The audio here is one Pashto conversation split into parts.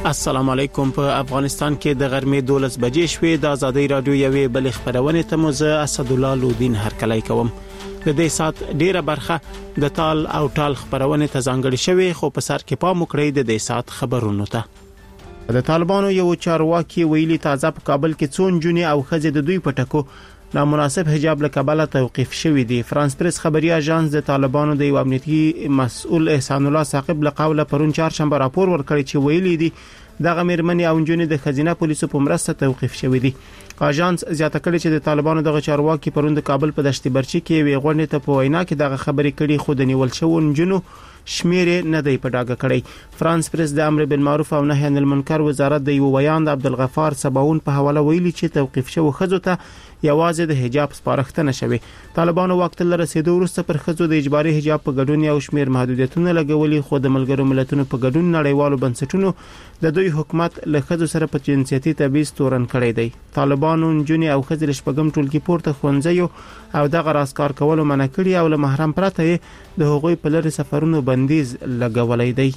السلام علیکم. په افغانستان کې د غرمې 12 بجې شوې. د ازادي رادیو یوې بل خبرونه ته مزه اسد الله لودین هرکلی کوم. د دې سات ډیره برخه د تال او ټال خبرونه ته ځانګړې شوې، خو په سر کې پام وکړئ د دې سات خبرونو ته. د طالبانو یو چارواکي ویلي تازه په کابل کې څون جونې او خځې د دوی پټکو نامناسب حجاب له کبله توقيف شوی دی. فرانس پریس خبري اژانس د طالبانو د یو امنیتي مسؤل احسان الله ثاقب له قوله پرون چهارشنبه راپور ورکړی چې ویلي دی دغه مېرمنې او جونې د خزینه پولیسو په مرسته توقيف شوی دی. اژانس زیاته کړي چې د طالبانو دغه چارواکي پرون د کابل په دشت برچی کې وی غونډه ته په وینا کې دغه خبري کړي، خو د نیول شوو جنو شمیر نه دی په ډاګه کړی. فرانس پریس د امر بالمعروف او نهي عن المنکر وزارت د یو بیان د عبدالغفار سباون په حواله ویلي چې توقيف شوو خزو ته یوازې د حجاب سپارښتنه شوی. طالبانو وخت له رسیدو وروسته پر خزو د اجباري حجاب په ګډون یو شمیر محدودیتونه لګولي، خو د ملګرو ملتونو په ګډون نړیوالو بنسټونو د دوی حکومت له خزو سره په جنسيتي تبعیض تورن کړی دی. طالبانو جنې او خزې له شپږم ټولګي پورته ښوونځیو او دغه راسکار کولو منع کړی او له محرم پرته د هغوی په لری سفرونو بندیز لګولای دی.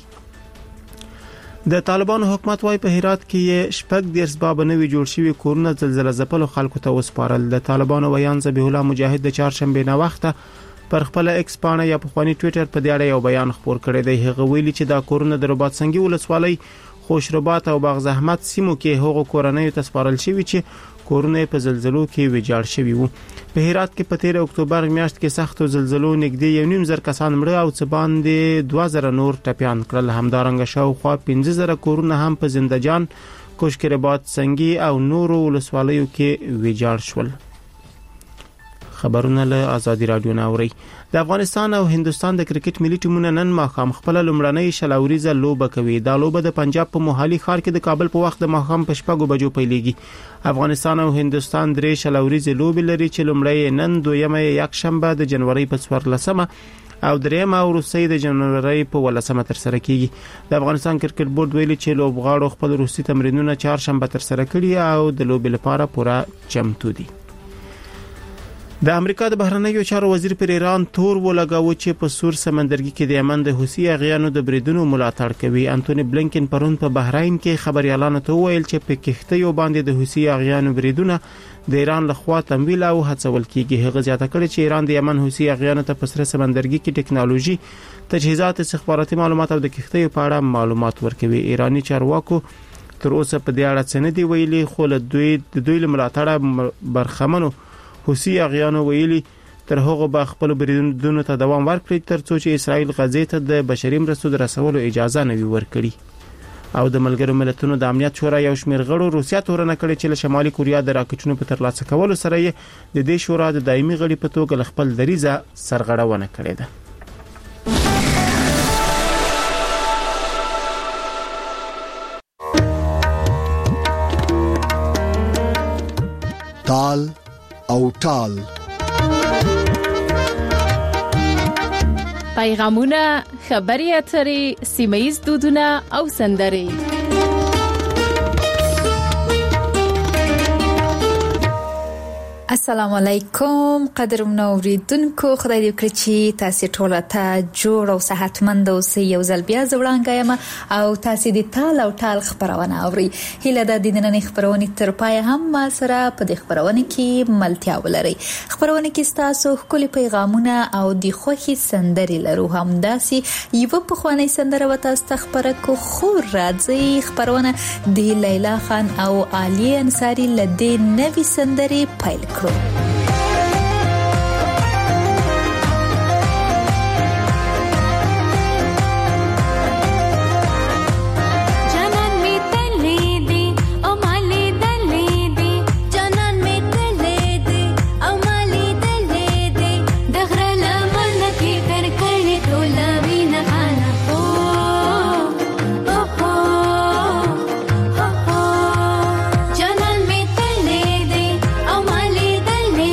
د طالبانو حکومت وايي په هرات کې شپږ د اسباب نوي جوړ شوی کورونه زلزلہ ځپلو خلکو ته وسپارل. د طالبانو ویان ذبیح الله مجاهد د چهارشنبه نه وخته پر خپل ایکس پاڼه یا په خواني ټوئیټر په دیاړه یو بیان خپور کړی دی. هغه ویلي چې دا کورونه د رباط سنگي ولسوالۍ خوشربات او باغ زحمت سیمو کې هغو کورنۍ ته سپارل شوی چې کورونه په زلزلو کې ویجاړ شوی وو. په هرات کې په 13 اکتوبر میاشت کې سختو زلزلو نږدې 1.5 کسان مړه او څه باندې 2000 نور ټپيان کړل. همدارنګه شاوخوا 15000 کورونه هم په زندجان، کوشکربات سنگي او نورو ولسوالیو کې ویجاړ شول. خبرونه له ازادي رادیو ناوري. د افغانستان او هندستان د کرکټ ملي ټیمونه نن ماښام خپل لومړنۍ شلوريزه لوبه کوي. دا لوبه د پنجاب په موهالي ښار کې د کابل په وخت د ماښام په 6 بجو پیلېږي. افغانستان او هندستان درې شلوريزه لوبې لري چې لومړی نن، دویمه یک شنبه د جنوري په 14مه او دریمه وروسي د جنوري په 18مه تر سره کیږي. د افغانستان کرکټ بورډ ویلي چې لوبغاړو خپل روسي تمرینونه چهارشنبه تر سره کړي او د لوبې لپاره پوره چمتو دي. د امریکا د بهرنیو چارو وزیر پر ایران تور ولګاوه چې په سور سمندرګي کې د یمن د حوثي اغیانو د بریدونو ملاتړ کوي. انټونی بلینکن پرون په بحرین کې خبريالانو ته ویل چې په کښتیو باندې د حوثي اغیانو بریدونه د ایران لخوا تمویل او هڅول کیږي. هغه زیاته کړی چې ایران د یمن حوثي اغیانو ته په سر سمندرګي کې ټکنالوژي، تجهیزات، استخباراتي معلومات او د کښتیو په اړه معلومات ورکوي. ایرانی چارواکو تر اوسه په دې اړه څه نه دی ویلي، خو له دوی ملاتړه برخمنو حوثي اغیانو ویلي تر هغه به خپل بریدونو ته دوام ورکړي ترڅو چې اسرائیل غزې ته د بشري مرستو د رسولو اجازه نه وي ورکړي. او د ملګرو ملتونو د امنیت شورا یو شمېر غړو روسیا تورنه کړې چې له شمالي کوریا د راکټونو په ترلاسه کولو سره یې د دې شورا د دایمي غړي په توګه خپل دریزه سرغړونه کړې ده. تال او ټال پیغامونه، خبري اترې، سیمه‌یز دودونه او سندرې. السلام علیکم قدرمنو اوریدونکو، خدای دې وکړي چې تاسو ټول ته جوړ او صحتمند اوسئ. یو ځل بیا زوړانګه یم او تاسو دې تال او ټال خبرونه اوري. هیله ده د نن خبرونه تر پای هم ما سره په دې خبرونه کې ملتیا ولري. خبرونه کې تاسو خپل پیغامونه او د خوخي سندري لرو. هم داسي یو په خواني سندره و تاسو خبره کو خو راځي. خبرونه د لیلا خان او علي انصاری لدې نوې سندري پیل کړو. Janan me tele de, oh mali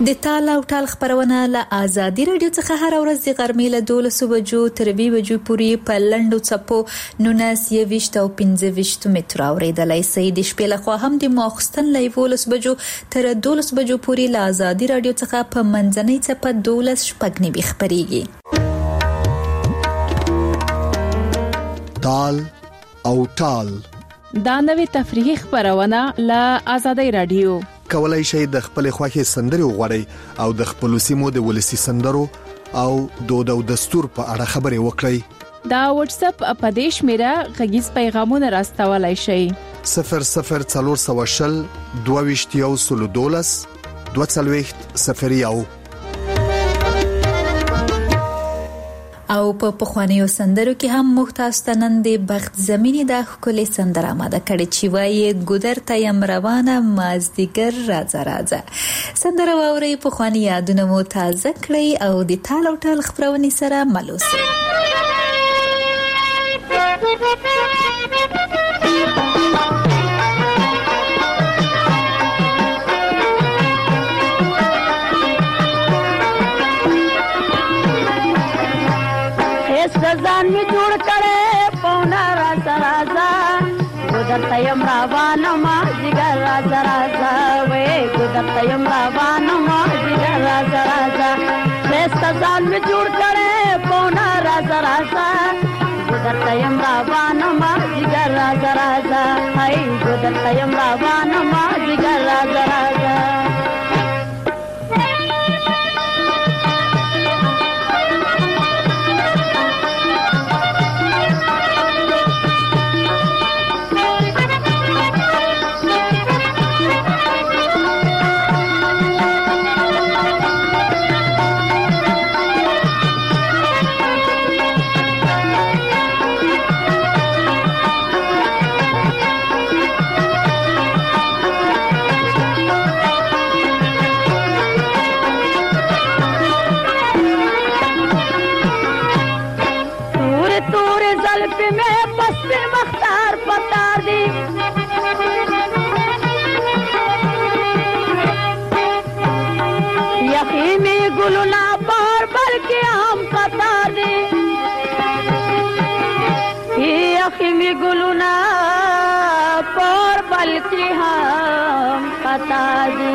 د تال او ټال خبرونه له آزادي رادیو څخه هر ورځ د غرمې له 12 بجو تر 2 بجو پورې په لنډو څپو 19 او 15 متر اوریدلای شئ. د شپې له خوا هم د ماخستن له 11 بجو تر 12 بجو پورې له آزادي رادیو څخه په منځنۍ څپه 12 شپږ خبريږي. تال او ټال دا نوې تفریحي خبرونه له آزادي رادیو. کولای شئ د خپل خوښي سندري وغوړئ او د خپل سیمو د ولسی سندرو او دود او دستور په اړه خبري وکړئ. دا واتس اپ اپدیش میرا غږیز پیغامونه راستولای شئ. 0040 22 22 او په پخوانیو سندرو کې هم محتاج نن د بخت زمینی د خپل سندره آماده کړي چې وایي ګودر تیم روانه مازدیګر راځه راځه. سندره واوري پخوانی یادونه مو تازه کړئ او د تال او ټال خبرونې سره ملوس. ځان می جوړ کړي پونا راځه راځه ګودر تیم روانه ما جګر راځه راځه وې ګودر تیم روانه ما جګر راځه راځه ځان می جوړ کړي پونا راځه راځه ګودر تیم روانه ما جګر راځه راځه هاي ګودر تیم روانه ما جګر راځه راځه. گلونا پر بلکی هم پتا دی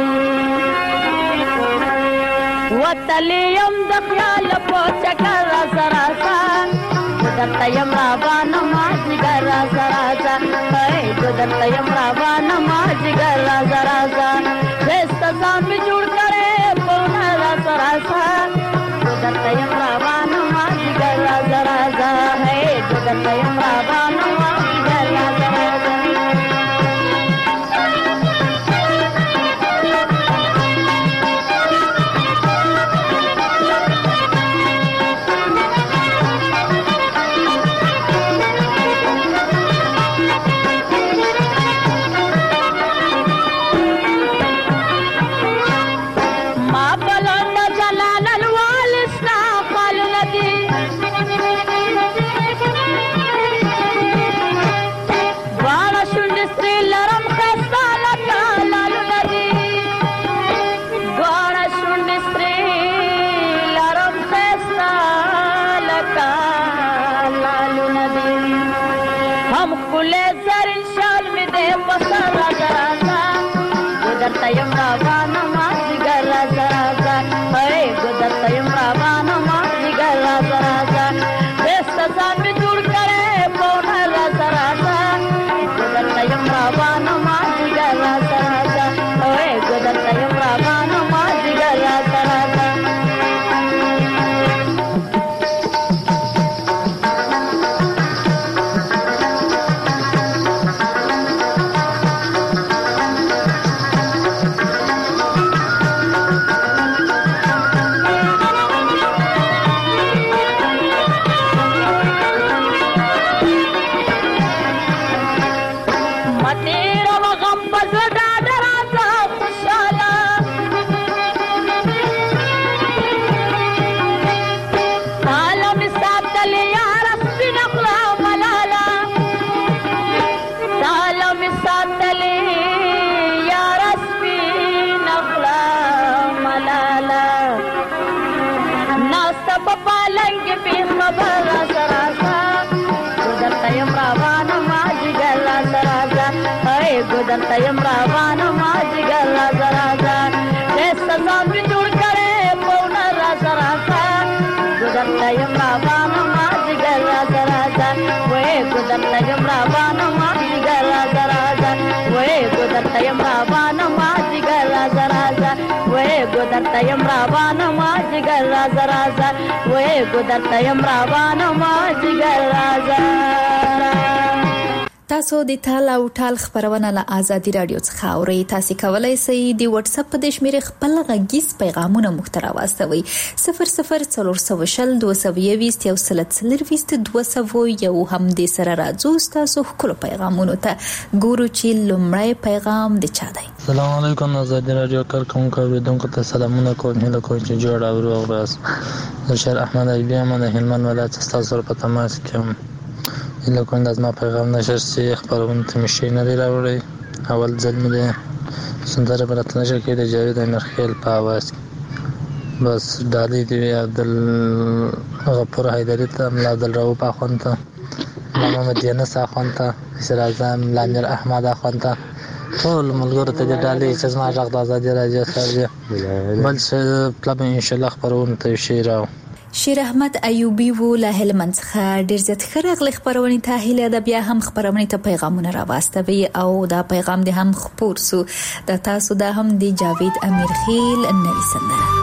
وطلیم د خیال په چکر راسا ګدرتیم روانه ما جګر راسا هاي ګدرتیم روانه ما جګر راسا دست ځان می جوړ کړي په راسا ګدرتیم روانه ما جګر راسا هاي ګدرتیم روانه ما جګر راسا. ګدرتیم روانه ما جګر راسا هاي ګدرتیم روانه ما جګر راسا دست ځان می جوړ کړي په راسا ګدرتیم روانه ما جګر راسا هاي ګدرتیم روانه ما جګر راسا. ګدر تیم روانه ما جګر راځه راځه سزا می جوړ کړې پونه راځه راځه ګدر تیم روانه ما جګر راځه راځه وې ګدر تیم روانه ما جګر راځه راځه وې ګدر تیم روانه ما جګر راځه راځه وې ګدر تیم روانه ما جګر راځه راځه وې ګدر تیم روانه ما جګر راځه. تاسو د تال او ټال خبرونه له آزادي رادیو څخه اورئ. تاسو کولای شئ د واتس اپ په شمیره خپل غږیز پیغامونه محتوا واستوي 00420 220 یو سلسله 200 یو هم د سره راځو تاسو خپل پیغامونه ته ګورو چې لومړی پیغام د چا دی. السلام علیکم آزادي رادیو کارکونکو اوریدونکو ته سلامونه کوم. هله کوم چې جوړ او روغ راس. بشیر احمد ایبی من هلمند ولایت تاسو په تماس کې هله کوم د ما پیغام نشسته خبرونه ته مشي نه راوړي. اول ځل مې سندره براتنه شکې د جاوید امرخیل په आवाज بس ډالۍ دی عبدل غفور حیدری ته ملا عبدالرؤف اخوند ته محمد ینس اخوند ته اسر اعظم لامیر احمد اخوند ته ټول ملګرو ته د ډالۍ چې زما غږ د آزادي رادیو سره بل څه طلب ان شاء الله خبرونه ته شیراو. شیر احمد ایوبی وو له هلمند څخه ډیر زیات خرغلی خبرونه ته هیله د بیا هم خبرونه ته پیغامونه راوستوي او دا پیغام د هم خپور سو د تاسو د هم د جاوید امیرخیل نوې سندره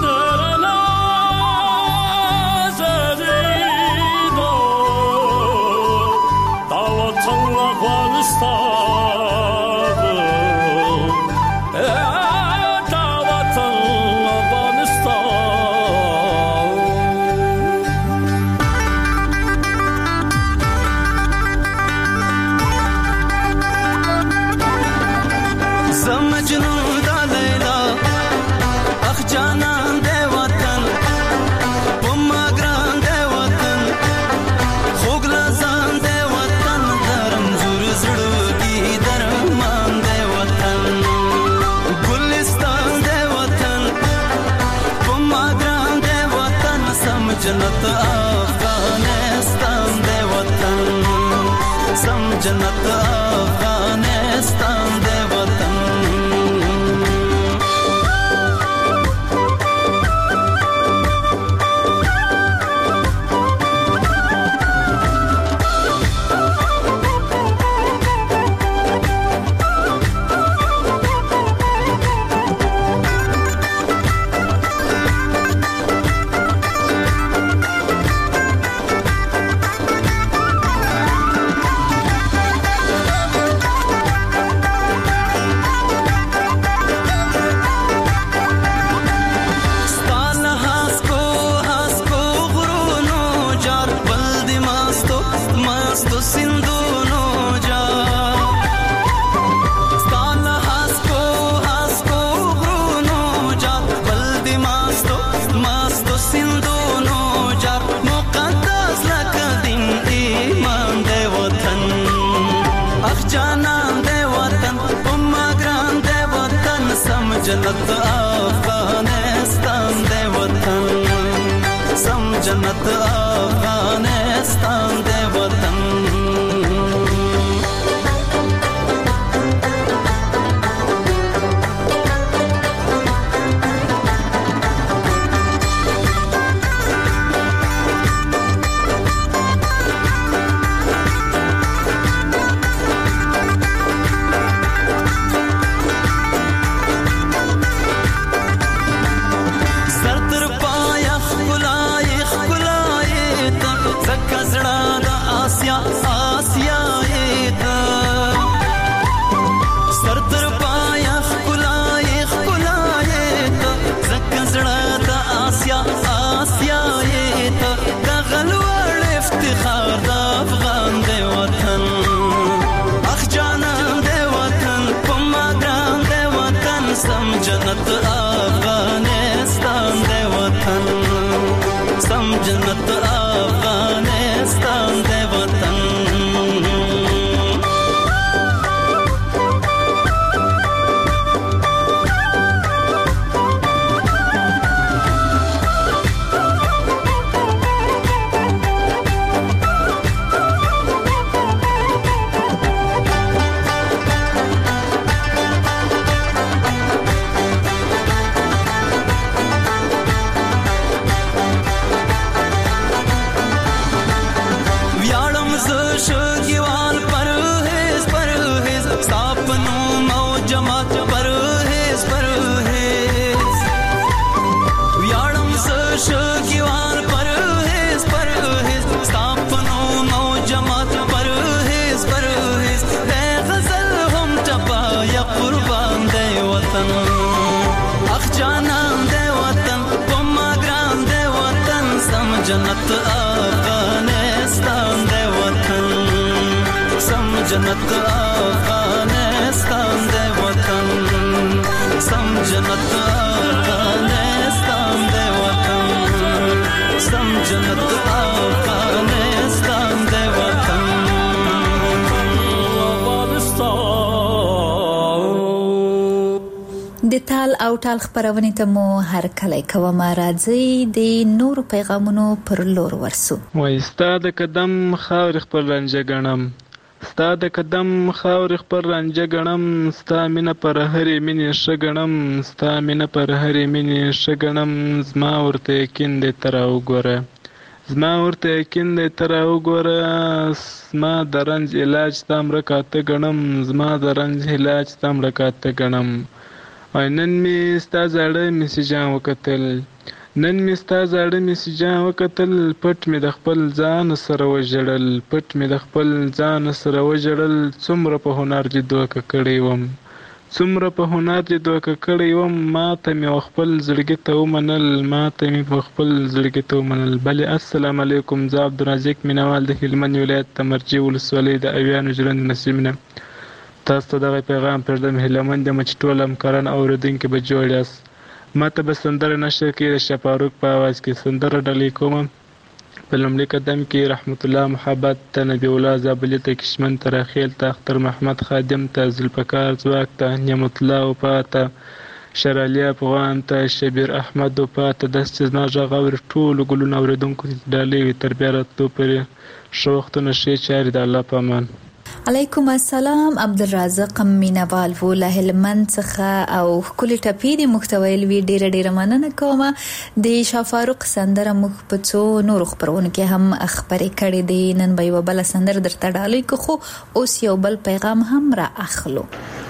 जन्नत अफगानिस्तान दे वतन सम जन्नत अफगानिस्तान दे वतन जन्नत अफगानिस्तान दे वतन सम जन्नत अफगानिस्तान दे वतन जन्नत अफगानिस्तान दे वतन सम जन्नत अफगानिस्तान दे वतन جماعت پرهیز پرهیز ویاړم زه شګیوال پرهیز پرهیز ستاپنو نو جماعت پرهیز پرهیز د غزل هم ټپا یا قربان دی وطن اخ جانان دی وطن کومه ګران دی وطن سم جنت افغانستان دی وطن سم جنت افغانستان دی وطن سم جنت افغانستان دی وطن سم جنت افغانستان دی وطن د تال او ټال خبرونه ته مو هر کله کوم راځي د نور پیغامونو پر لور ورسو وای ستاد قدم خاور خپل رنجه غنم ستاد قدم خاور خپل رنجه غنم ستا مینه پر هرې مینې شګنم ستا مینه پر هرې مینې شګنم زما ورته یقین دې تر وګوره زما ورته یقین دې تر وګوره زما د رنج علاج تام رکاته غنم زما د رنج علاج تام رکاته غنم نن می ستا زړه میسجان وکتل نن می ستا زړه میسجان وکتل پټ می د خپل ځان سره وژړل پټ می د خپل ځان سره وژړل څومره په هنر دې دوکه کړی وم څومره په هنر دې دوکه کړی وم ما ته می خپل زړګي ته ومنل ما ته می خپل زړګي ته ومنل بلې السلام علیکم زه عبدالرزاق مینوال د هلمند ولایت تمرجي ولسوالۍ د اویانو ژرند نسیمنه تاسو ته دغه پیغام پردم هلمند د مچ ټول همکاران اوریدونکو به جوړ یاست ما ته به سندره نشر کې د شفاروق په आवाज کې سندره ډالۍ کوم په لومړي قدم کې رحمت الله محبت ته نبی الله زابلی ته کشمن ترخیل ته اختر محمد خادم ته ذوالفقار ځواک ته نعمت الله او پاته شرالی افغان ته شبیر احمد او پاته د استزنا غوړ ټول ګلون اوریدونکو ډالۍ وي تر بیا راتلو پرې شو وختونه شي چاري د الله په امان علیکم السلام عبدالرزاق مینوال له هلمند څخه او کلی ټپی د محتویل وی ډیره مننه کوم د شفاروق سندره مخ په څو نور خبرونه کې هم خبرې کړې دي نن به یو بل سندره درته ډالۍ کو اوس یو بل پیغام هم را اخلو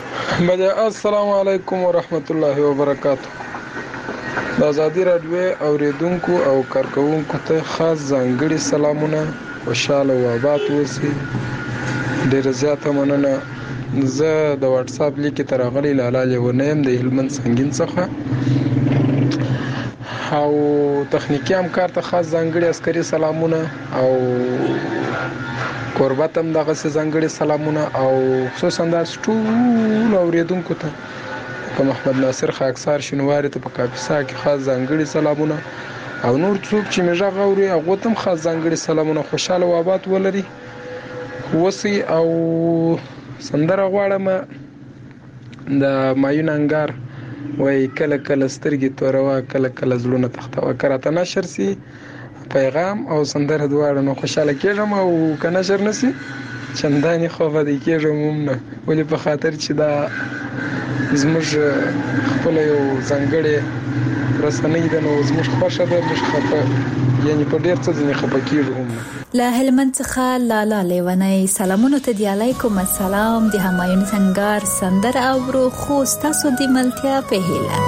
السلام علیکم ورحمت الله وبرکاته د آزادی رادیو اوریدونکو او کارکونکو ته خاص ځانګړي سلامونه خوشاله او آباد اوسئ ډیر زیاته مننه زه د واتس اپ لیک ته راغلی لاله لونیم د هلمند سنگین څخه او تخنیکی همکار ته خاص ځانګړي عسکري سلامونه او قربت هم دغه ځانګړي سلامونه او خصوصا د ټول اوریدونکو ته په محمد ناصر خاکسار شنواری ته په کاپیسا کې خاص ځانګړي سلامونه او نور څوک چې مې غوړي هغه تم خاص ځانګړي سلامونه خوشاله او آباد ولري وسی او سندره غواړم د مایون انګار وای کله کله سترګې توروا کله کله زړونه تختوا کراته نشر سي پیغام او سندره دواړه نو خوشاله کېږم او کنه نشر نسی چنداني خو به دې کېږم نه ولې په خاطر چې دا زموږ خپل یو ځانګړي رسنۍ ده نو زموږ خوښه ده مش خپه یعنی په ډیر څه ځنې خپه کېږم له هلمند څخه لالا لیونی سلامونه ته دی علیکم السلام د همایون سنگار سندره او خو تاسو د ملتیا په هیله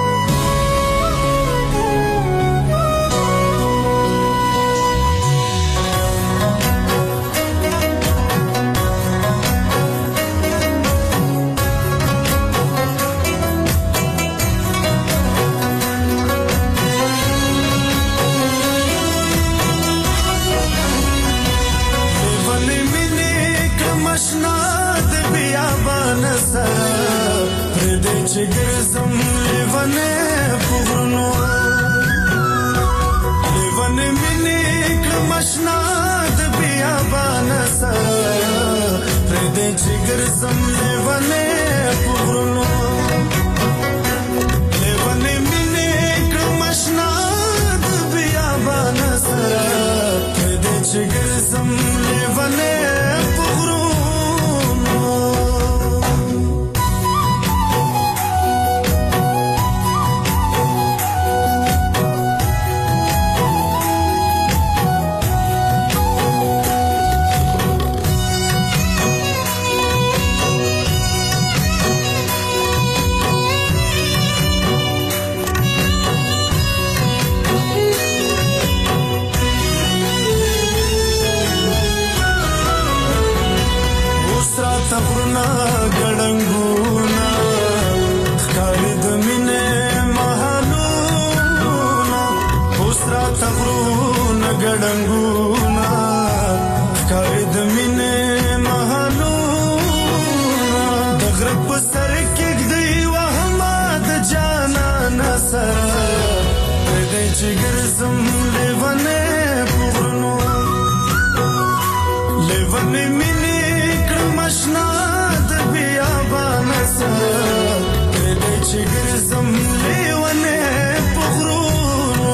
ګرځم لیونه پغرونو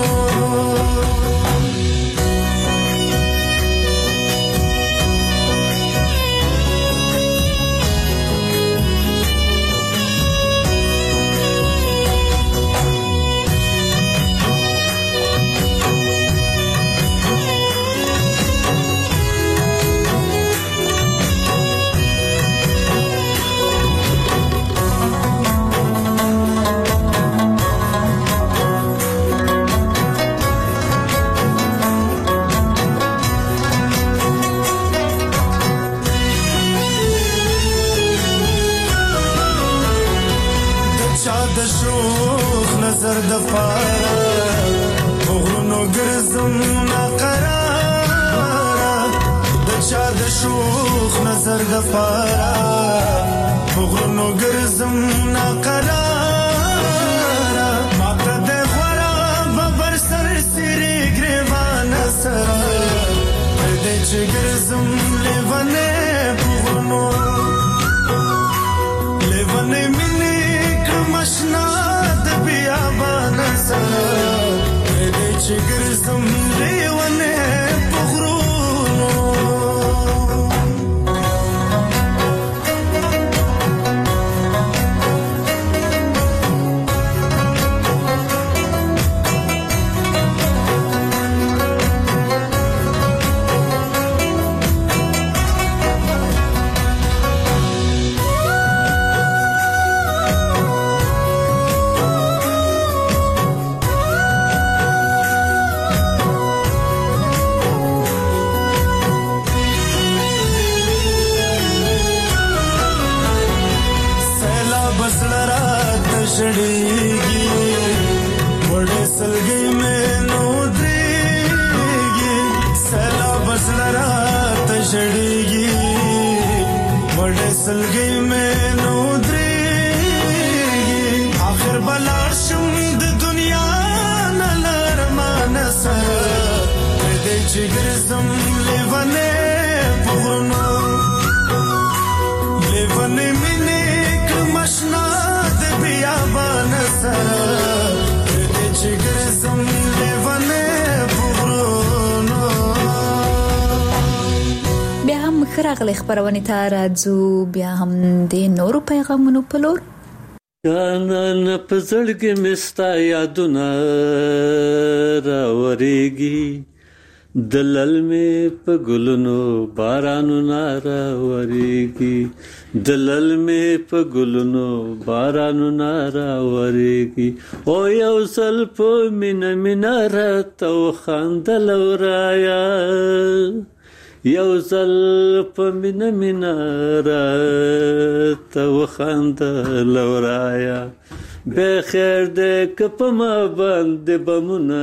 نظر د پاره غرونو ګرځم ناقراره د چا د شوخ نظر د پاره غرونو ګرځم ناقراره ماته د غورا ببر سر سری ګریوان سره دې چې ګرځم لیونه غرونو لیونه مینه کمشنا بیابان سره دې چې ګرځم لیونه پغرونو شړېږي وړې سلګۍ مې نو درېږي سیلاب زړه راته شړېږي وړې سلګۍ مې نو درېږي آخر به لاړ شم د دنیا نه له ارمانه سره دې چې ګرځم لیونې په غرونو لیونې مینې کړم اشنا بیابان سره دې چې ګرځم لیونه پغرونو بیا هم خراغله خبرونه ته راځو بیا هم د نورو پیغامونو په لور کانن پزړګ مستا یادونه راوريږي دلل می په ګلونو بارانو ناراوريږي دلل می په ګلونو بارانو ناراوريږي او یو سل په مینا راته خندل ورایا یو سل په مینا راته خندل ورایا بخیر دې کپما باندې بمونه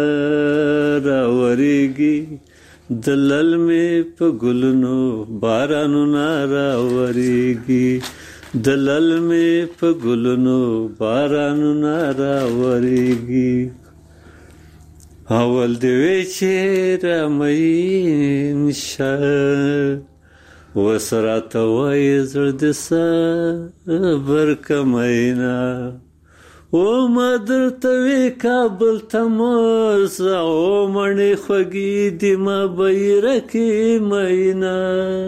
راوريږي دلل می په ګلونو بارانو ناراوريږي دلل می په ګلونو بارانو ناراوريږي اول دې وی چې رمین شه وسرات وای زړه د صبر کمینا او مدر توی کابل تماس او منی خوگی دی ما بیرکی مینا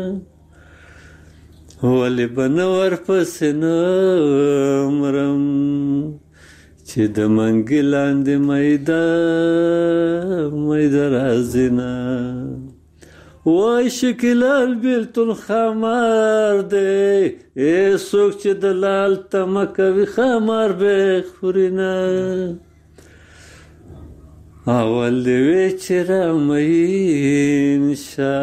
ولی بنور پسنا مرم چی د منگی لاندی میده رازینا وای شکلال بیلتون خمار دی ای سوک چی دلال تمکوی خمار بخورینا اول دیوی چی رامین شا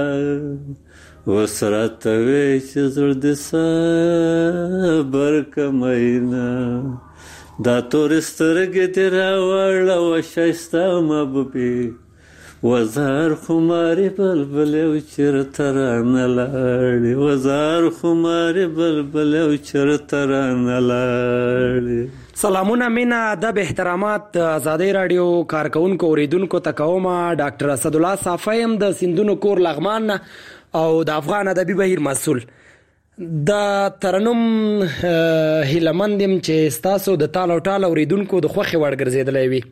وسراتوی چی زرد صبر کمینا دا تورسترگی دی راوڑا و شایستا محبوبی وزار خماری بلبلی و چرتران لاړي وزار خماری بلبلی و چرتران لاړي سلامونه مینا ادب احترامات آزادی رادیو کارکونکو اوریدونکو تکوما ډاکټر اسد الله صافیم د سندونو کور لغمان او د افغان ادبي بهیر مسؤل د ترنم هیلمندم چې تاسو د تال او ټال اوریدونکو د خوخي وړ ګرځیدلې وي.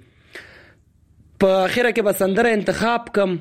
په اخره کې به سندره انتخاب کم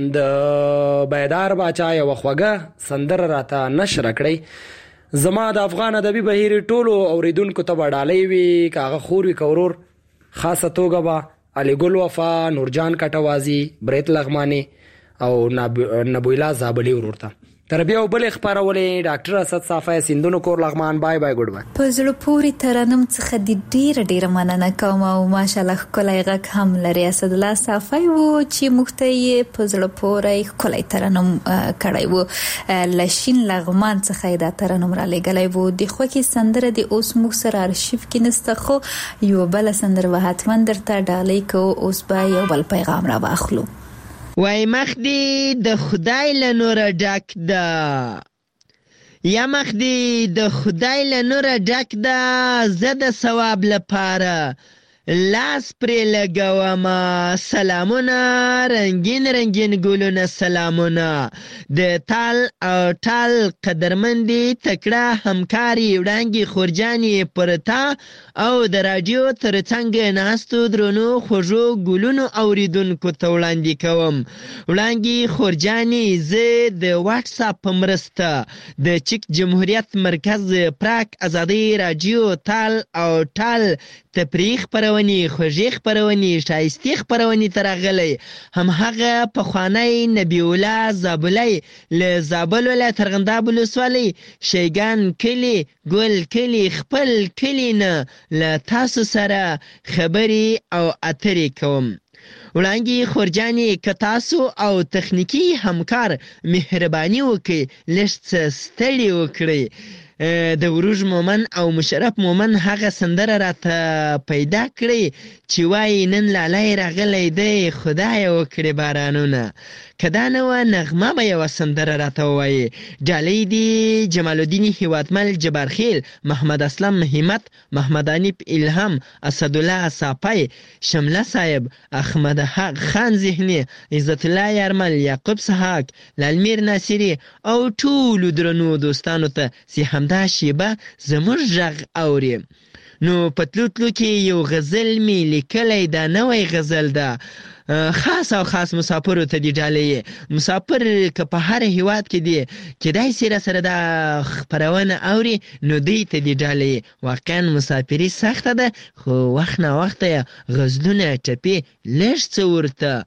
د بیدار باچا یو خوږه سندره راته نشر کړی. زما د افغان ادبي بهیر ټولو اوریدونکو ته وډالې وي کاغه خور وی کورور خاصه توګه با علي ګل وفا نورجان کټوازی بریت لغمانی او نبویلا زابلی ورورته تر بیا بل خبرولې ډاکټر اسد صافی سیندونو کور لغمان بای بای ګډ بای. په زړه پوری ترنم څخه د ډیر مننه کوم او ماشالله کولای غک هم لري. اسد الله صافی وو چې مختې په زړه پوری کولای ترنم کړای وو لشین لغمان څخه دا ترنم را لګلای وو. د خو کې سندره د اوس مخ سره ارشیف کې نسته خو یو بل سندره به حتما درته ډالې کو. اوس به یو بل پیغام را واخلو. وای مخ دی د خدای له نوره ډک ده یا مخ دی د خدای له نوره ډک ده زه د ثواب لپاره لاس پرې لګومه سلامونه رنگین رنگین ګلونه سلامونه د تال او ټال قدرمندي تکړه همکاري وړانګي خورجاني پرتا او د رادیو ترڅنګ ناستو درنو خوږو ګلونو اوریدونکو ته وړاندې کوم. وړانګي خورجاني زه د واتس اپ په مرسته د چک جمهوریت مرکز پراک ازادي رادیو تال او ټال تفریح خپرونې خوږې خپرونې شایستې خپرونې ته راغلی. همهغه پخوانی نبی الله زابلی له زابل ولایت ارغنداب ولسوالۍ شیګان کلي ګل کلي خپل کلي نه له تاسو سره خبرې او اترې کوم. وړانګي خورجاني که تاسو او تخنیکی همکار مهرباني وکړي لږ څه ستړي وکړئ. د وروژ مومن او مشرف مومن هغه سندره راته پیدا کړی چې وایي نن لالی راغلی دی خدای وکړي بارانونه. که دا نه وه نغمه به یوه سندره راته ووایي. ډالۍ دي جمال الدین هیوادمل جبارخیل محمد اسلم همت محمد انیب الهام اسدالله صافی شمله صاحب احمد حق خان ذهنی عزت الله یارمل یعقوب سحاق لالمیر ناصری او ټولو درنو دوستانو ته چې همدا شیبه زموږ غږ اوري. نو پتلو تلو کې یو غزل می لیکلی دا نوی غزل ده خاص او خاص مسافرو ته دی ډالۍ. مسافر که په هر هیواد کې دی کیدای شي را سره دا خپرونه اوري نو دوی ته دی ډالۍ. واقعا مسافري سخته ده خو وخت نه وخته غزلونه ټپې لږ څه ورته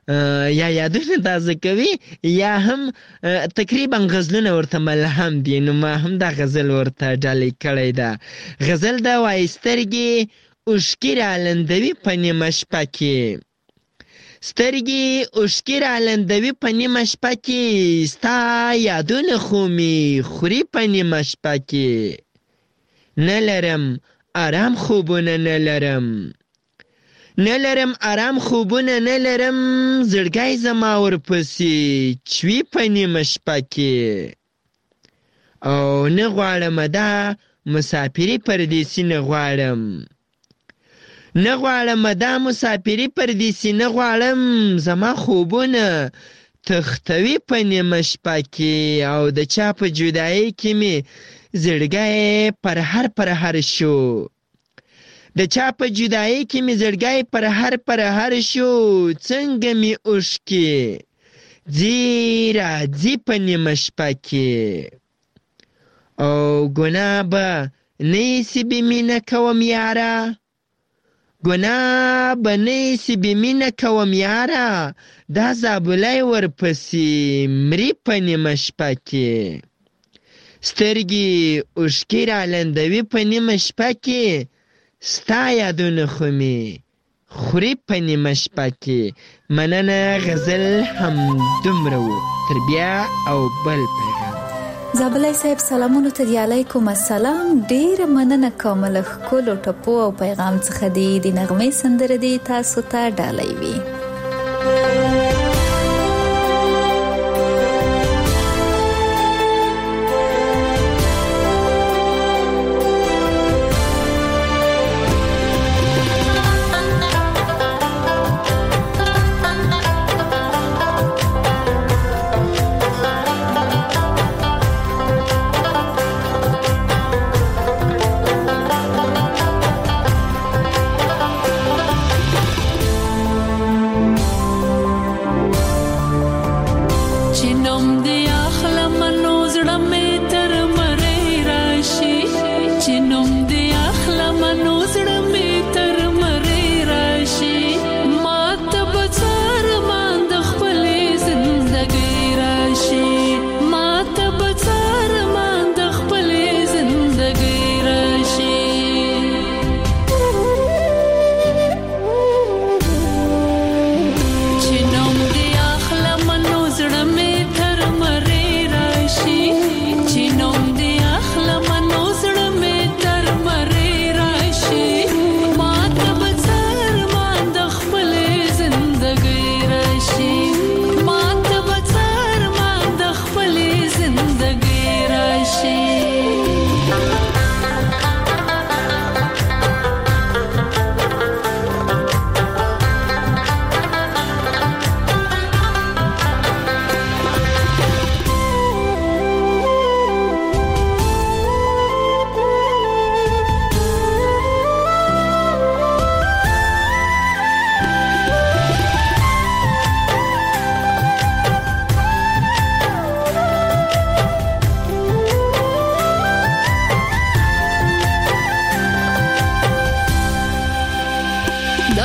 یا یادونه تازه کوي یا هم تقریبا غزلونه ورته ملهم دي. نو ما هم دا غزل ورته ډالۍ کړی ده. غزل ده وایي سترګې اوښکې رالندوي په نیمه شپه کې سترګې اوښکې رالندوي په نیمه شپه کې ستا یادونه خو مې خوري په نیمه شپه کې نه لرم آرام خوبونه نه لرم نه لرم آرام خوبونه نه لرم زړګی زما ورپسې چوي په نیمه شپه کې او نه غواړم دا مسافري پردیسي نه غواړم نه غواړم دا مسافري پردیسي نه غواړم زما خوبونه تختوي په نیمه شپه کې او د چا په جدایۍ کې مې زړګی پرهر شو د چا په جدایۍ کې مې زړګی پرهر شو څنګه مې اوښکې ځي راځي په نیمه شپه کې او ګناه به نه ایسي بې مینه کوم یاره ګناه به نه ایسي بې مینه کوم یاره دا زابلی ورپسې مري په نیمه شپه کې سترګې اوښکې رالندوي په نیمه شپه کې ستا یادونه خو مې خوري په نیمه شپه کې. مننه غزل هم دومره و. تر بیا او بل پیغام. زابلی صاحب سلامونو ته دی علیکم السلام. ډیره مننه کوم له ښکلو ټپو او پیغام څخه دی د نغمې سندره دی تاسو ته ډالۍ وي.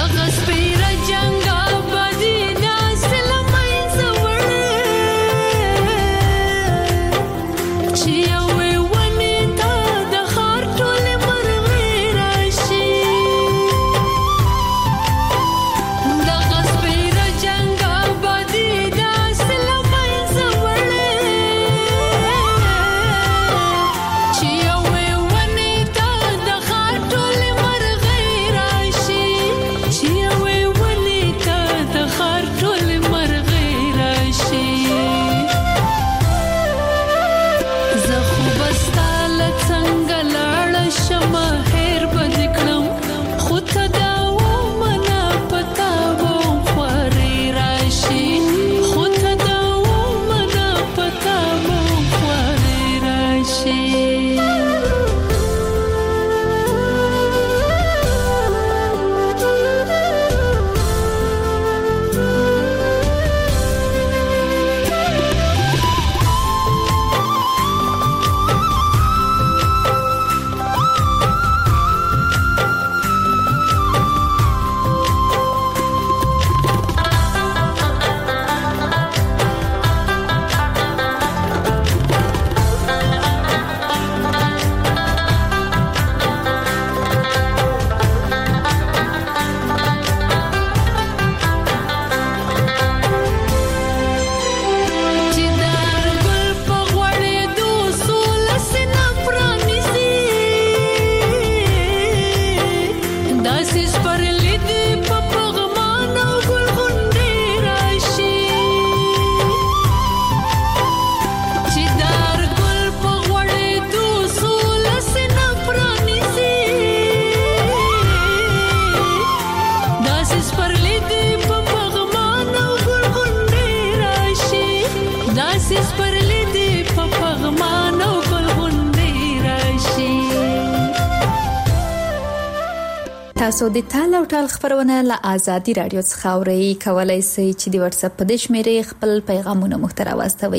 تاسو د تال او ټال خبرونه له آزادي رادیو څخه اورئ. کولای شئ چې د واتس اپ په د شمیرې خپل پیغامونه محتوا واستوي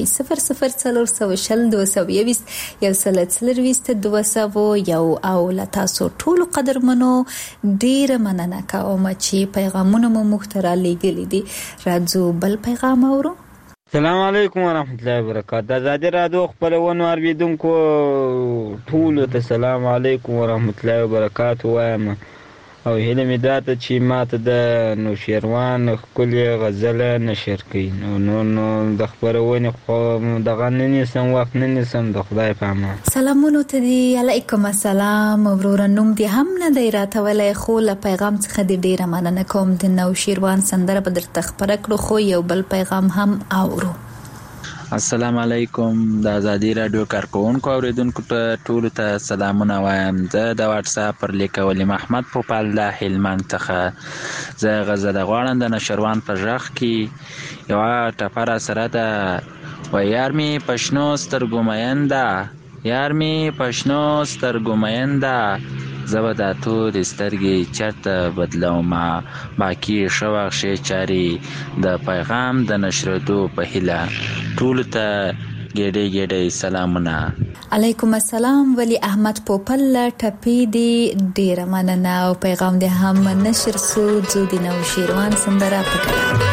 004022 او له تاسو ټول قدرمنو ډیر مننه کوم چې پیغامونه مو محتوا لګیلي دي. راځو بل پیغام اورو. السلام علیکم ورحمت الله وبرکاته. د آزادي رادیو خبرونه اوریدونکو ټول ته السلام علیکم ورحمت الله وبرکاته وایم او هیله مې ده چې ماته د نوشیروان ښکلې غزله نشر کړي. نو د خبرونې خو دغه نه نیسم وخت نه نیسم د خدای په امان. سلامونه ته دي. علیکم السلام. وروره نوم دې هم نه دی راته خو له پیغام څخه دې ډیره مننه کوم. د نوشیروان سندره به درته خبره کړو خو یو بل پیغام هم اورو. السلام علیکم. د آزادي رادیو کارکونکو اوریدونکو ته ټول ته سلامونه وایم. زه د واتس اپ پر لیکولي محمد پوپل د هلمند څخه زه غزل غواړم د نشروان په ژغ کې یو ټپره سره ده و یار می پښنو سترګو مینده یار می پښنو سترګو مینده زه به دا تور سترګې چرته بدلوم باقي شوق شي چاري د پیغام د نشرېدو په هیله ټول ته ګډې ګډې سلامونه. علیکم السلام. ولی احمد پوپل ټپی دی ډیر مننه او پیغام دې هم نشر سو. جو د نوشیروان سندره پکړه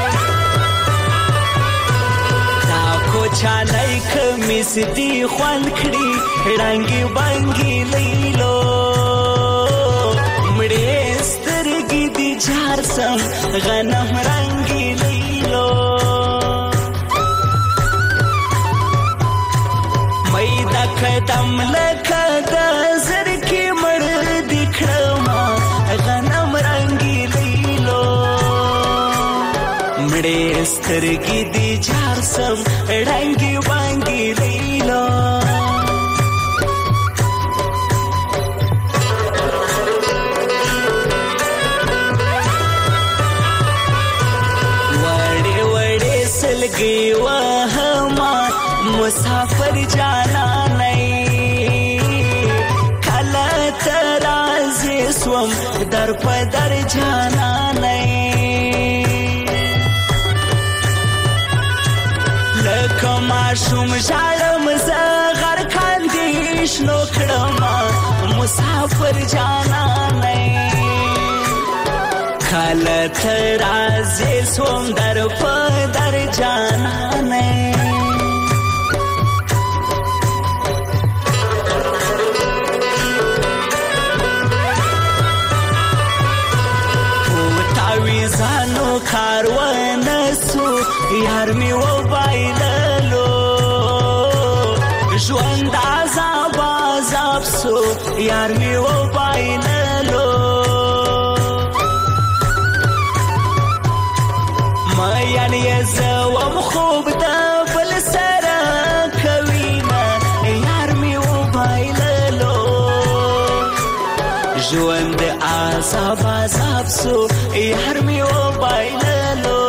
تا کو چالای کمیس دی خوان کړي رنگي بانګي لیلو مړې سترګې دی جار سم غنم رنگي لیلو مېدا قدم لکه د زر کې مړ دی کړم غنم رنگي لیلو مړې سترګې دی جار سم رنگي بانګي لیلو لګي وهما مسافر جانا نه کله ترازه سوم در پدر جانا نه لکه ماشوم شالم زغر کاندیش نو کړم مسافر جانا نه کله ترازی سوم در پدر جانانه پوتاویزانو کاروان سو یار می و بایللو ژوند عذاب عذاب سو یار می و بایللو یعنی زوم خوب دا بل سره کوینا یار می و بایللو ژوند عذاب عذاب سو یار می و بایللو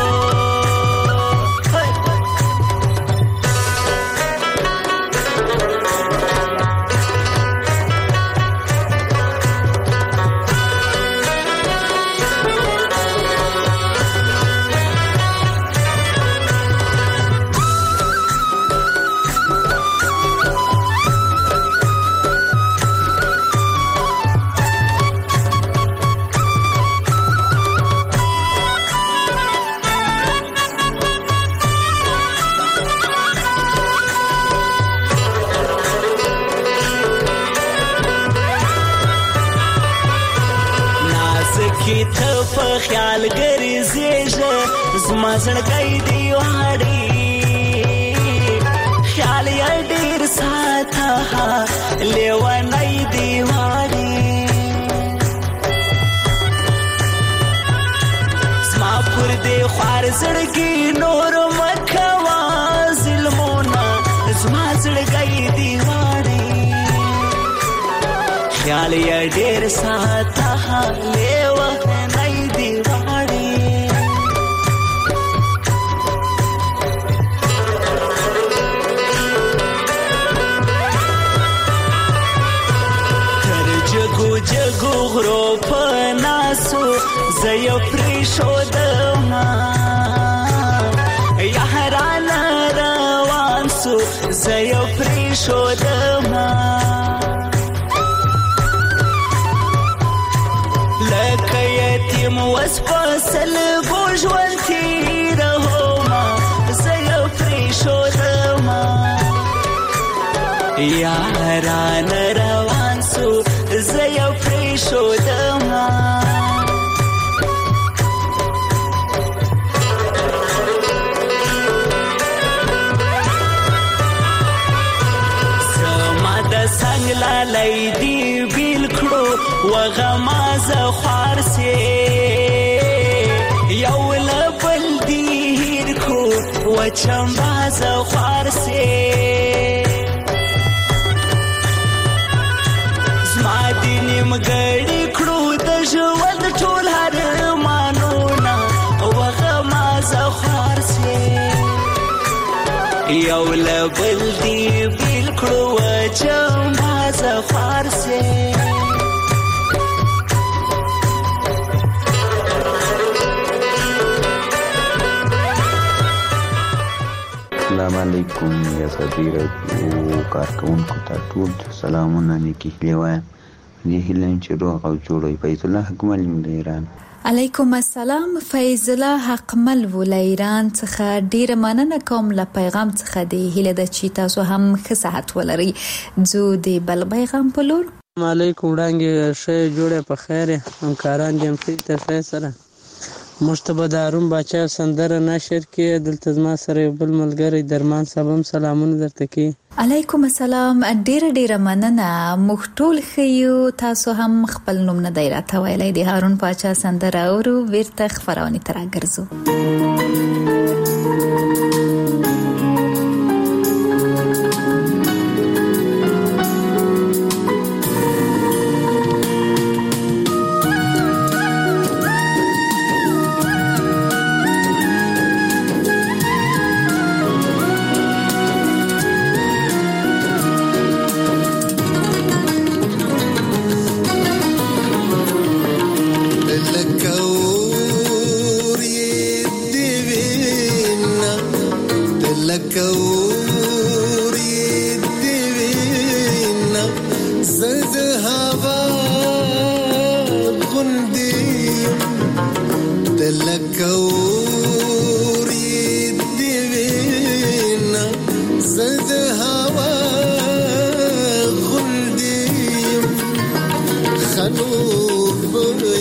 خیال ګرځېږه زما زړګی دی واړی خیال یې ډېر ساته لیونی دی واړی زما پر دې خوار زړګي نور مه کوه ظلمونه زما زړګی دی واړی خیال یې ډېر ساته لیونی دی واړی تر جګو جګو غرو په ناسو زه یې پرېښودم یارانه روان سو زه یې پرېښودم لکه یتیم وس په سلګو ژوند تېرومه زه یې پرېښودم یارانه روان سو زه یې پرېښودم زما د څنګ لالی دی بیل کړو وغمازه خوار سي یو له بل دی هیر کړو وچمبازه خوار سي زما د نیمګړي کړو د ژوند ټول ارمانونه وغمازه خوار سي یو له بل دی بیل کړو وچمبازه خوار سي السلام علیکم یا صدی رادیو کارکونکو ته ټول سلامونه نیکی هیلې وایم دې هیله یم چې روغ او جوړ وي. فیض الله حکمل له ایران. علیکم السلام. فیض الله حقمل له ایران څخه ډیره مننه کوم له پیغام څخه دی هیله د چې تاسو هم ښه صحت ولرئ. زه د بل پیغام په لور. علیکم وړاندې ښه جوړه په خیر همکاران دې هم تر ښه سره موږ ته به د هارون باچا سندره نشر کې دلته زما سره یو بل ملګری درمان صاحب هم سلامونه درته کوي. علیکم السلام. ډیره مننه. موږ ټول ښه یو. تاسو هم خپل نوم نه دی راته ویلی. د هارون باچا سندره اورو بیرته خپرونې ته راګرځو. لکه اور یې دی وی خنوب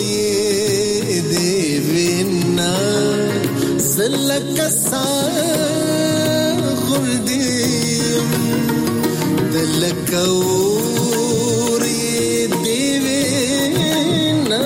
دی وینا زلکسا غلدیم دلکوری دی وینا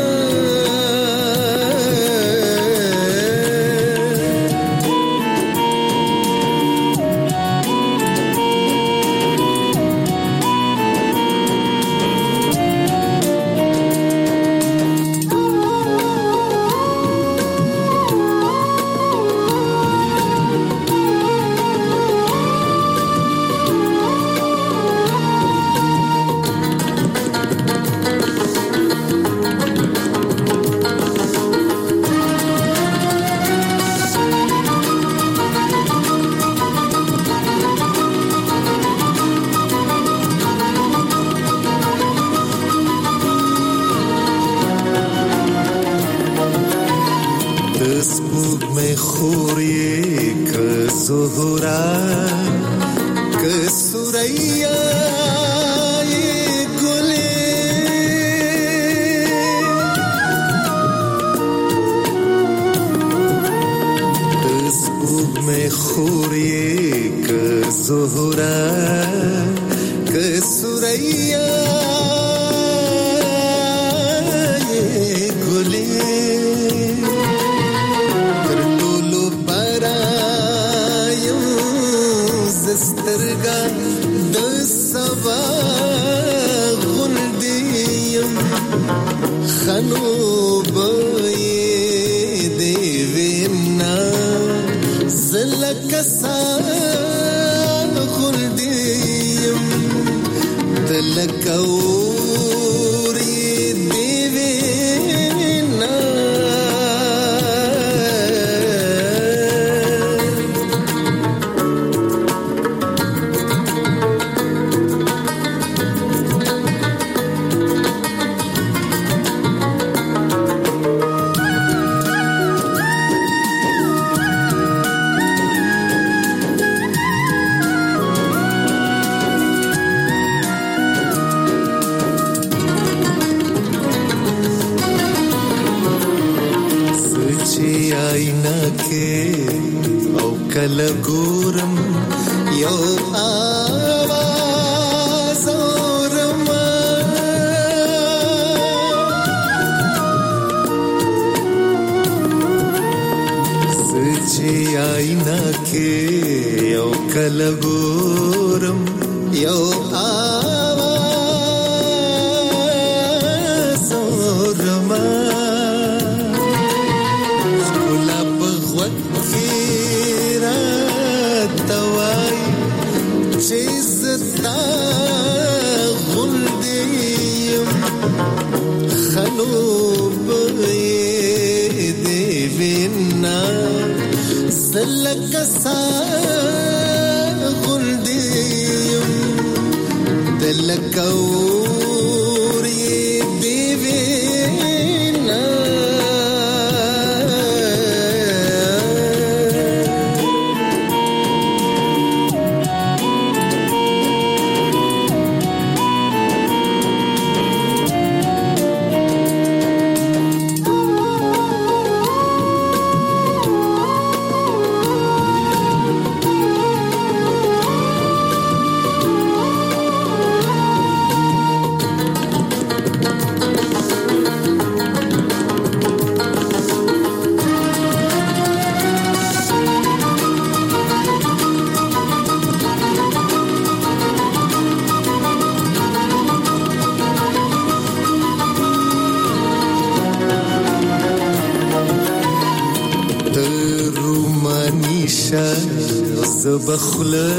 بخله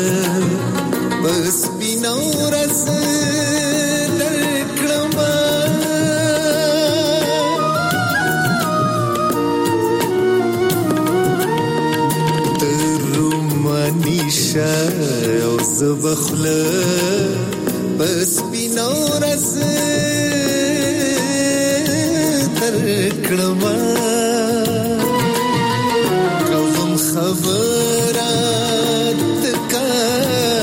بس بینور از در کلمه در رومانیشه از بخله بس بینور از در کلمه کوم خبرات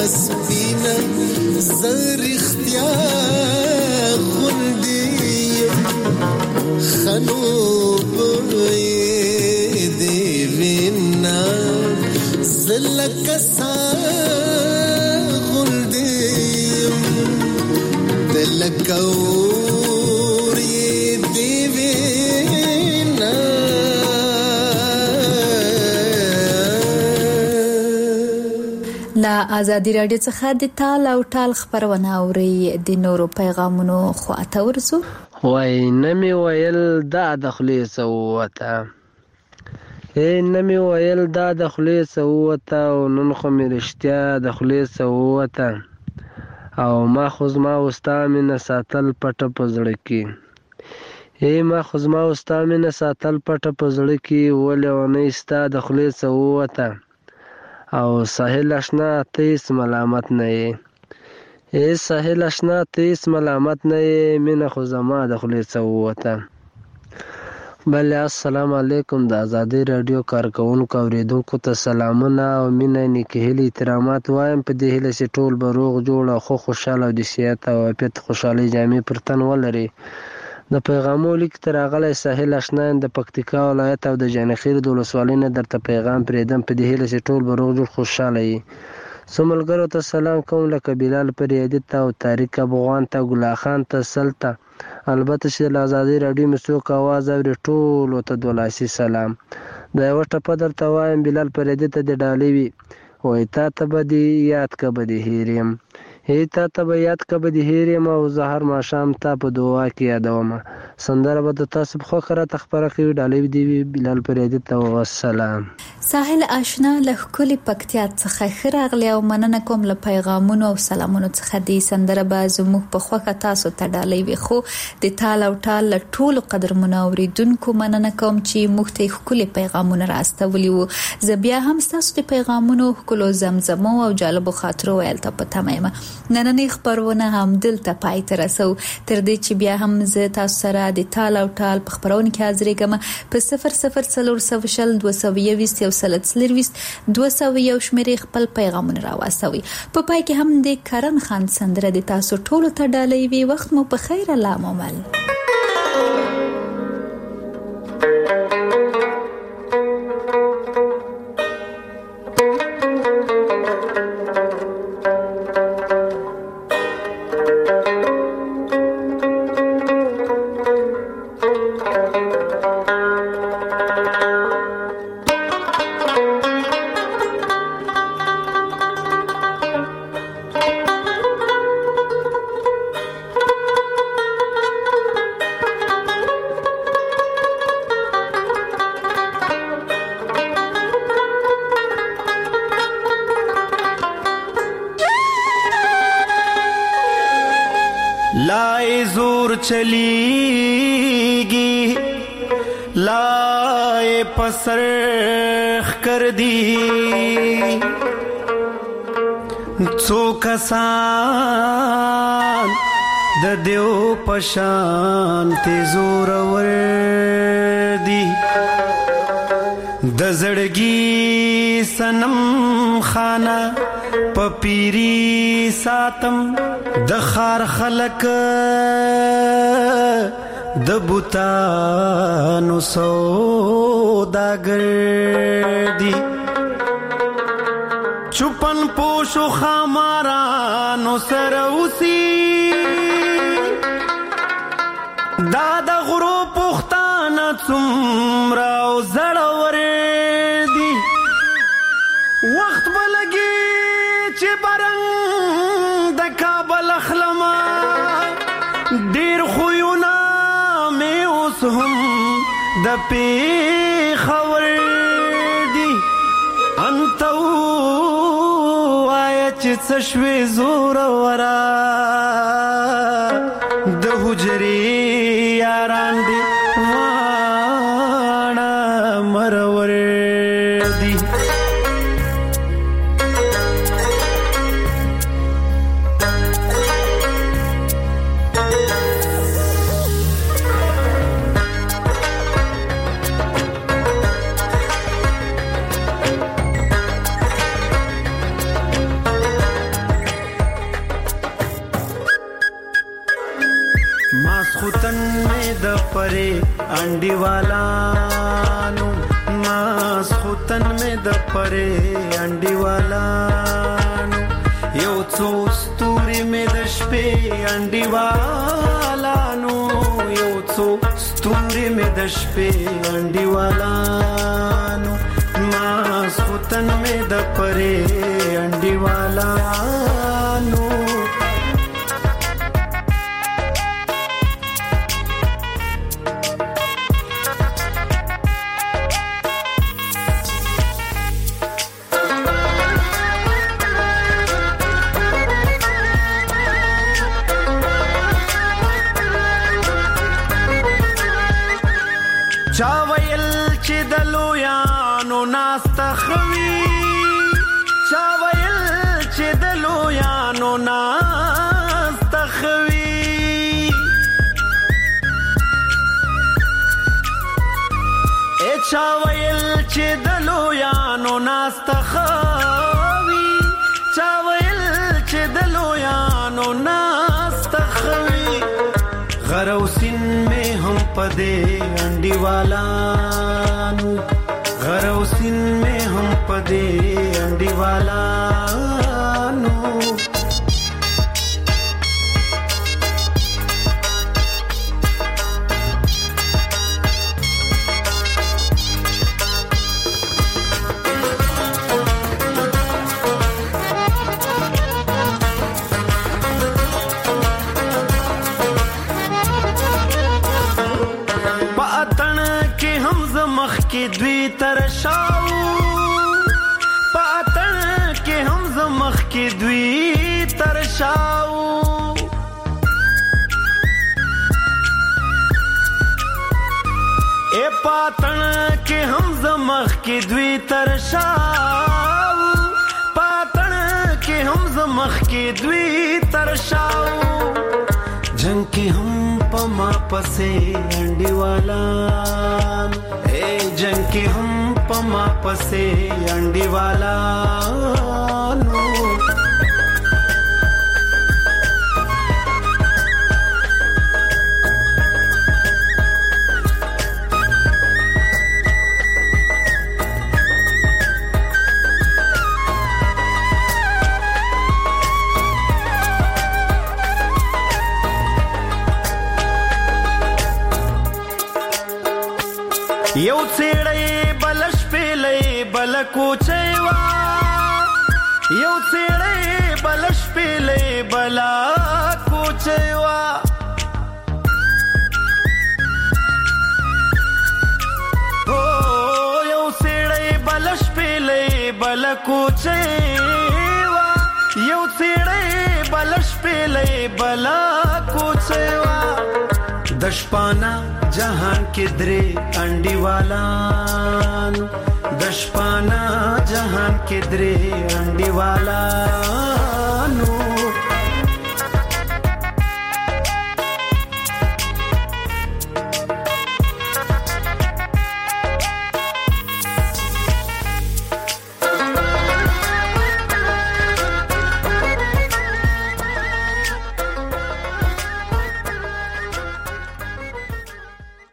سپینا زر اختیار غندیم غنو بوی دی وینا زلک سا غلدیم دلکوری دی وینا. لا ازادي رادیو څخه د تال او ټال خبرونه اوري د نورو پیغامونو خواته ورسو. وای نمی ویل دا دخلی سووته نمی ویل دا دخلی سووته او نن خو می رښتیا دخلی سووته او ما خو زما وستا مینه ساتل پټه په زړه کې ما خو زما وستا مینه ساتل پټه په زړه کې ولې ونه ستا دخلی سووته او ساحل اشنا تیس ملامت نه یې ساحل اشنا تیس ملامت نه یې مینه خو زما دخلی سووته. بله السلام علیکم. د ازادي رادیو کارکونکو اوریدونکو ته سلامونه او مینه نیکې هیلې احترامات وایم په دې هیله چې ټول به روغ جوړ او خو خوشحاله او د صحت او عافیت خوشحالۍ جامې پر تن ولري. د پیغامو لیک ته راغلی ساحل اشنا د پکتیکا ولایت او د جانخیل د ولسوالۍ نه درته پیغام پرېږدم په دې هیله چې ټول به روغ جوړ خوشحاله وي. څو ملګرو ته سلام کوم لکه بلال پریادي ته او طارق افغان ته ګلا خان ته سلته البته چې د ازادي راډیو مسوک आवाज اوري ټولو ته دولاسي سلام. د یو ټپه درته وایم بلال پریادي ته د ډالۍ وي وای تا ته به دې یاد که به دې هېریم تا ته به یاد که به دې هېریم او زه هر ماښام تا په دعا کې یادومه. سندره به د تاسو په خوښه راته خپره کوي. ډالۍ دې وي بلال پریادي ته والسلام. ساحل آشنا له ښکلي پکتیا څخه ښه راغلی او مننه کوم له پیغامونو او سلامونو څخه. دې سندره به زموږ په خوښه تاسو ته ډالۍ وي خو د تال او ټال له ټولو قدرمنو اوریدونکو مننه کوم چې موږ ته ښکلي پیغامونه راستولي وو. زه بیا هم ستاسو د پیغامونو ښکلو زمزمو او جالبو خاطرو ویل ته په تمه یم. نننۍ خبرونه هم دلته پای ته رسو تر دې چې بیا هم زه تاسو سره د تال او ټال په خبرونه کې حاضرېږم په 00402022 شمیرې خپل پیغامونه راواستوي. په پای کې هم د کرن خان سندره د تاسو ټولو ته ډالۍ وي. وخت مو په خیر. الله مومل. لائے زور چلیگی لائے پسرخ کر دی څو کسان د دیو پشان ته زور ور دی د زړګي سنم خانه پپیری ساتم د خار خلق د بوتانو سوداګر دی چوپن پوشو خامارانو سره اوسي دا د غرو پختانه څومره او زړور دی وخت بلګي چې برنګ د کابل اخلما ډیر خوونه مې اوس هم د پیښور دی انت وای چې څه شوي زور ورا د حجرې یاران دی واڼه مرور دی खुतन में مې د پرې انډیوالانو ماسختن مې د پرې انډیوالانو یو څو ستوري مې د شپې انډیوالانو یو څو ستوري مې د شپې انډیوالانو ماسختن مې د پرې انډیوالانو چا ویل چې د لویانو ناستخوي چا ویل چې د لویانو ناستخوي چا ویل چې د لویانو ناستخوي چا ویل چې د لویانو ناستخوي غروسین میں ہم پدے انڈیوالانو غروسین میں ہم پدے انڈیوالانو کې دوی ترشاو پاتن کې هم زمخ کې دوی ترشاو اے پاتن کې هم زمخ کې دوی ترشاو پاتن کې هم زمخ کې دوی ترشاو جنگ کې هم پما پسې انډیوالان جنگ کې هم پما پسې انډیوالانو یو څېړې بلش پیلې بل کوچېوا یو څېړې بلش پیلې بل کوچېوا او یو څېړې بلش پیلې بل کوچېوا یو څېړې بلش پیلې بل کوچېوا دشپانا جهان کې درې انډیوالان دشپانا جهان کې درې انډیوالان